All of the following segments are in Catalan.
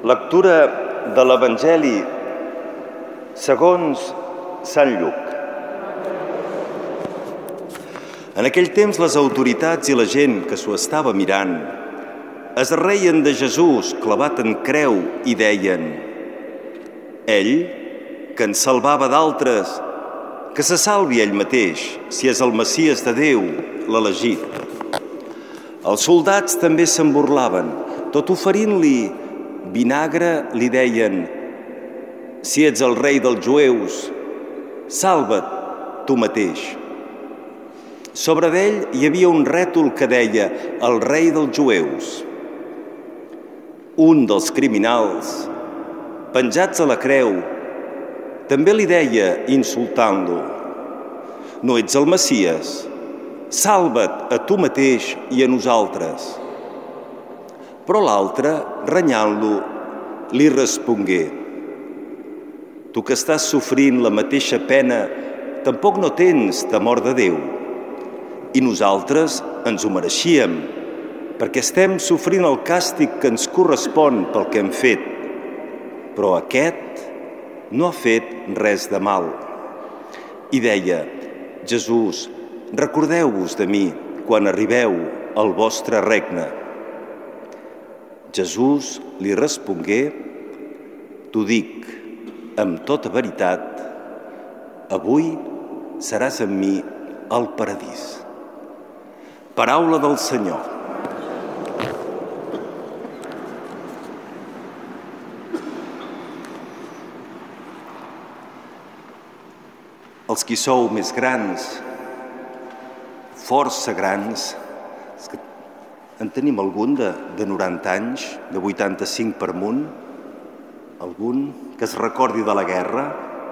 Lectura de l'Evangeli segons Sant Lluc. En aquell temps les autoritats i la gent que s'ho estava mirant es reien de Jesús clavat en creu i deien: ell, que en salvava d'altres, que se salvi ell mateix, si és el Messies de Déu, l'elegit. Els soldats també se'n burlaven, tot oferint-li vinagre li deien: si ets el rei dels jueus, salva't tu mateix. Sobre d'ell hi havia un rètol que deia: el rei dels jueus. Un dels criminals, penjats a la creu, també li deia, insultant-lo: no ets el Messies, salva't a tu mateix i a nosaltres. Però l'altre, renyant-lo, li respongué: tu que estàs sofrint la mateixa pena, tampoc no tens temor de Déu. I nosaltres ens ho mereixíem, perquè estem sofrint el càstig que ens correspon pel que hem fet. Però aquest no ha fet res de mal. I deia: Jesús, recordeu-vos de mi quan arribeu al vostre regne. Jesús li respongué: t'ho dic amb tota veritat, avui seràs amb mi al paradís. Paraula del Senyor. Els qui sou més grans, força grans, en tenim algun de 90 anys, de 85 per amunt? Algun que es recordi de la guerra?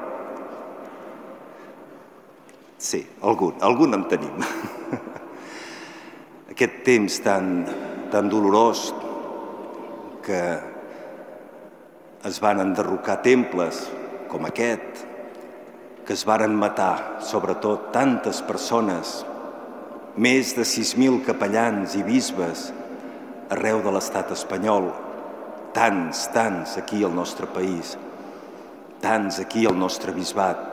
Sí, algun en tenim. Aquest temps tan dolorós que es van enderrocar temples com aquest, que es varen matar, sobretot, tantes persones, més de 6.000 capellans i bisbes arreu de l'estat espanyol, tants aquí al nostre país, tants aquí al nostre bisbat.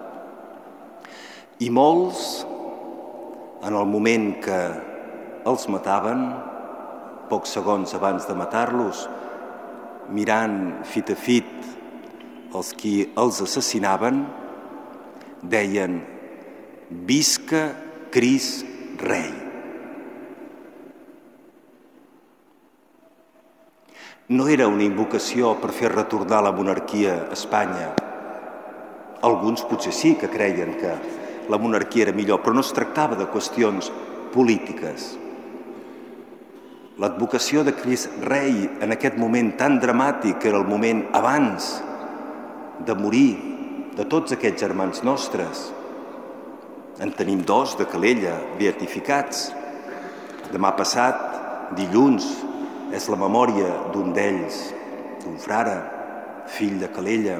I molts, en el moment que els mataven, pocs segons abans de matar-los, mirant fit a fit els qui els assassinaven, deien: visca Crist Rei. No era una invocació per fer retornar la monarquia a Espanya. Alguns potser sí que creien que la monarquia era millor, però no es tractava de qüestions polítiques. L'advocació de Crist Rei en aquest moment tan dramàtic, que era el moment abans de morir de tots aquests germans nostres. En tenim 2 de Calella, beatificats. Demà passat, dilluns, és la memòria d'un d'ells, d'un frare, fill de Calella.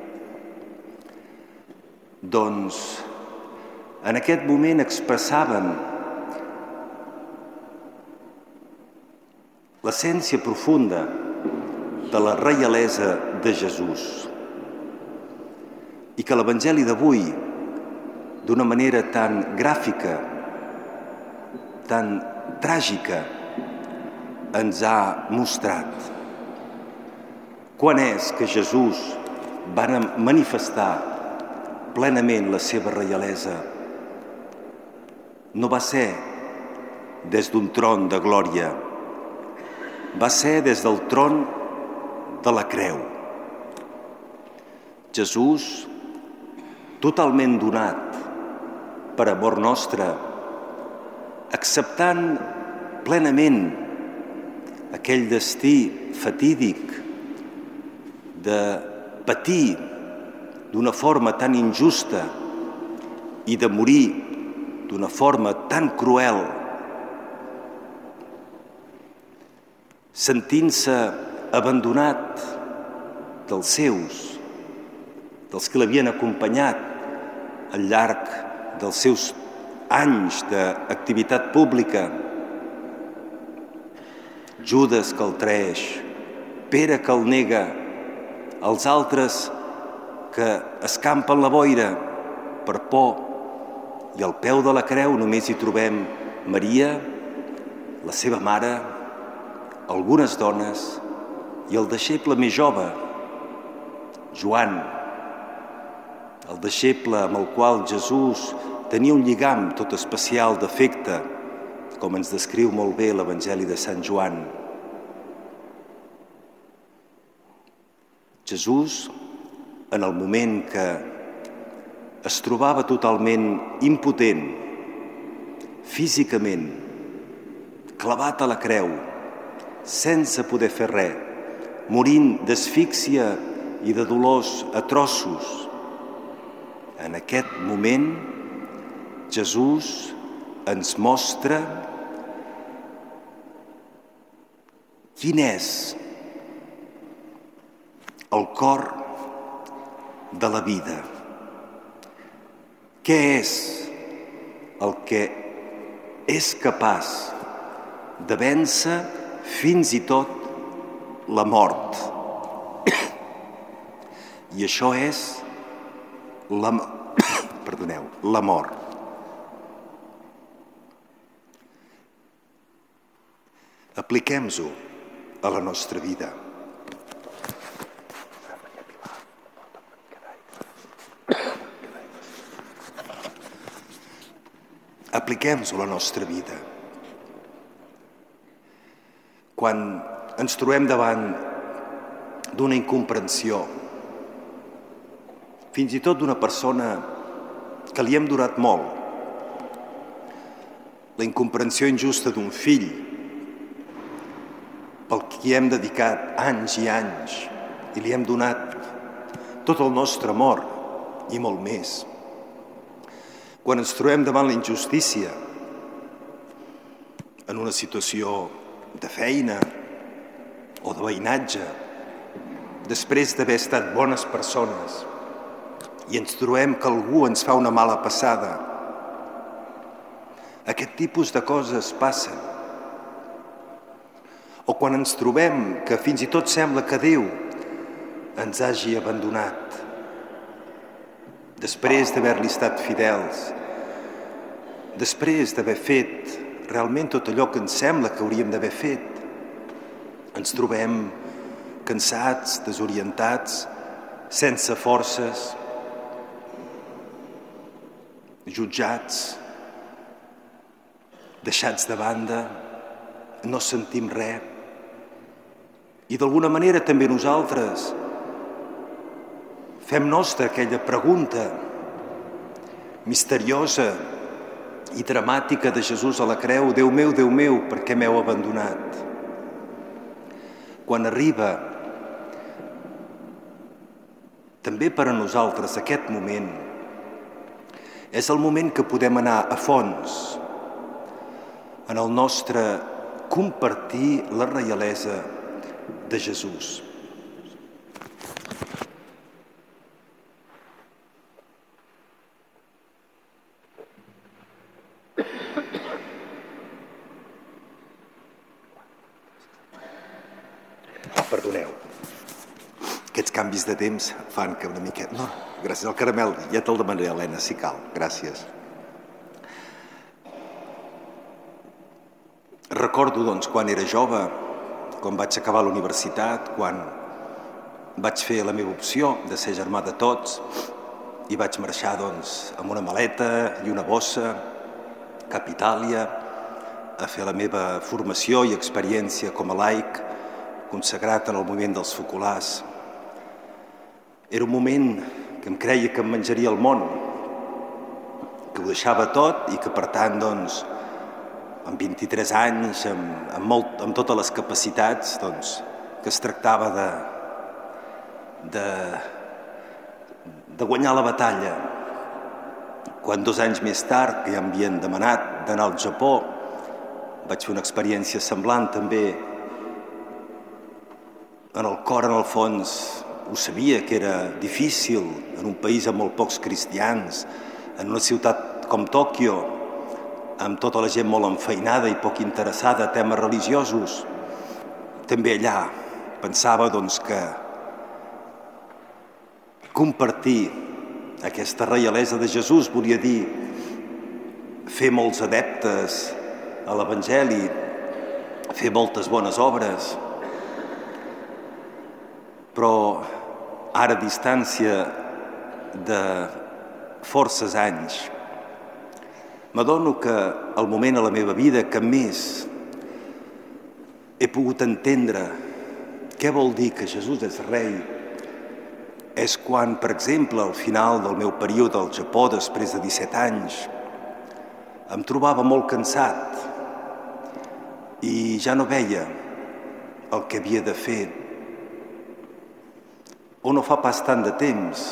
Doncs, en aquest moment expressaven l'essència profunda de la reialesa de Jesús i que l'Evangeli d'avui, d'una manera tan gràfica, tan tràgica, ens ha mostrat. Quan és que Jesús va manifestar plenament la seva reialesa? No va ser des d'un tron de glòria, va ser des del tron de la creu. Jesús, totalment donat per amor nostre, acceptant plenament aquell destí fatídic de patir d'una forma tan injusta i de morir d'una forma tan cruel, sentint-se abandonat dels seus, dels que l'havien acompanyat al llarg dels seus anys d'activitat pública. Judes que el traeix, Pere que el nega, els altres que escampen la boira per por, i al peu de la creu només hi trobem Maria, la seva mare, algunes dones i el deixeble més jove, Joan, el deixeble amb el qual Jesús tenia un lligam tot especial d'afecte, com ens descriu molt bé l'Evangeli de Sant Joan. Jesús, en el moment que es trobava totalment impotent, físicament, clavat a la creu, sense poder fer res, morint d'asfíxia i de dolors a trossos. En aquest moment, Jesús ens mostra quin és el cor de la vida. Què és el que és capaç de vèncer fins i tot la mort? I això és la mort. Apliquem-ho a la nostra vida. Apliquem-ho a la nostra vida. Quan ens trobem davant d'una incomprensió, fins i tot d'una persona que li hem durat molt, la incomprensió injusta d'un fill, pel qui hem dedicat anys i anys i li hem donat tot el nostre amor i molt més. Quan ens trobem davant la injustícia, en una situació de feina o de veïnatge, després d'haver estat bones persones, i ens trobem que algú ens fa una mala passada, aquest tipus de coses passen. O quan ens trobem que fins i tot sembla que Déu ens hagi abandonat, després d'haver-li estat fidels, després d'haver fet realment tot allò que ens sembla que hauríem d'haver fet, ens trobem cansats, desorientats, sense forces, jutjats, deixats de banda, no sentim res. I d'alguna manera també nosaltres fem nostra aquella pregunta misteriosa i dramàtica de Jesús a la creu: Déu meu, per què m'heu abandonat? Quan arriba també per a nosaltres aquest moment, és el moment que podem anar a fons en el nostre compartir la reialesa de Jesús. Perdoneu. Aquests canvis de temps fan que una miqueta... No, gràcies al caramel. Ja te'l demanaré, Helena, si cal. Gràcies. Recordo, doncs, quan era jove, quan vaig acabar la universitat, quan vaig fer la meva opció de ser germà de tots i vaig marxar, doncs, amb una maleta i una bossa cap a Itàlia a fer la meva formació i experiència com a laic consagrat en el moviment dels focolars. Era un moment que em creia que em menjaria el món, que ho deixava tot i que, per tant, doncs, amb 23 anys, amb totes les capacitats, doncs, que es tractava de guanyar la batalla. Quan 2 anys més tard, que ja m'havien demanat d'anar al Japó, vaig fer una experiència semblant també. En el cor, en el fons, ho sabia que era difícil en un país amb molt pocs cristians, en una ciutat com Tòquio, amb tota la gent molt enfeinada i poc interessada a temes religiosos. També allà pensava que compartir aquesta reialesa de Jesús volia dir fer molts adeptes a l'Evangeli, fer moltes bones obres. Però ara, a distància de forces anys, m'adono que el moment a la meva vida que més he pogut entendre què vol dir que Jesús és rei és quan, per exemple, al final del meu període al Japó, després de 17 anys, em trobava molt cansat i ja no veia el que havia de fer. O no fa pas tant de temps,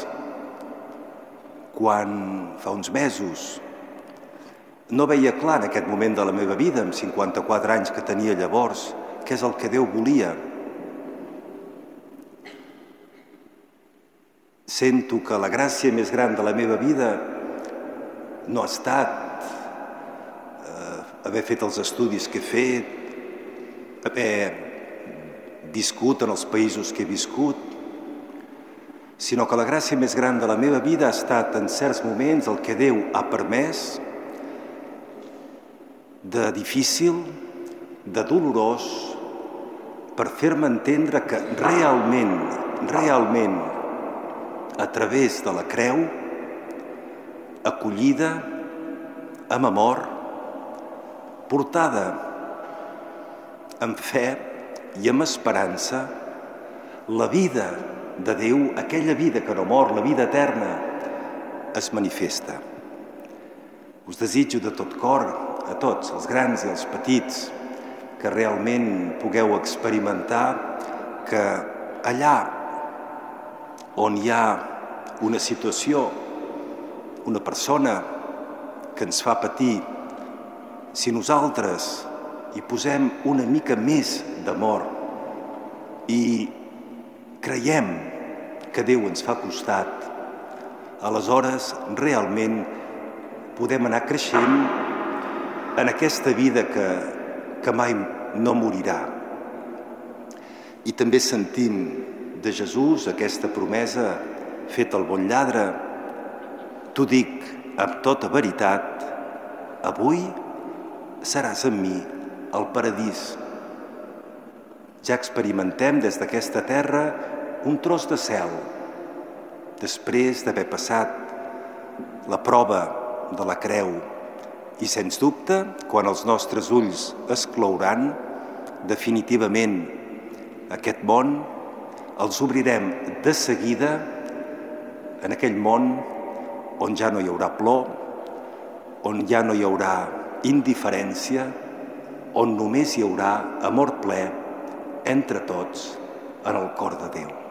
quan fa uns mesos no veia clar en aquest moment de la meva vida, amb 54 anys que tenia llavors, què és el que Déu volia. Sento que la gràcia més gran de la meva vida no ha estat haver fet els estudis que he fet, haver viscut en els països que he viscut, sinó que la gràcia més gran de la meva vida ha estat en certs moments el que Déu ha permès de difícil, de dolorós, per fer-me entendre que realment, a través de la creu, acollida, amb amor, portada amb fe i amb esperança, la vida de Déu, aquella vida que no mor, la vida eterna, es manifesta. Us desitjo de tot cor, a tots, els grans i els petits, que realment pugueu experimentar que allà on hi ha una situació, una persona que ens fa patir, si nosaltres hi posem una mica més d'amor i creiem que Déu ens fa costat, aleshores realment podem anar creixent en aquesta vida que mai no morirà. I també sentim de Jesús aquesta promesa feta al bon lladre: t'ho dic amb tota veritat, avui seràs amb mi al paradís. Ja experimentem des d'aquesta terra un tros de cel, després d'haver passat la prova de la creu. I, sens dubte, quan els nostres ulls es clouran, definitivament aquest món els obrirem de seguida en aquell món on ja no hi haurà plor, on ja no hi haurà indiferència, on només hi haurà amor ple entre tots en el cor de Déu.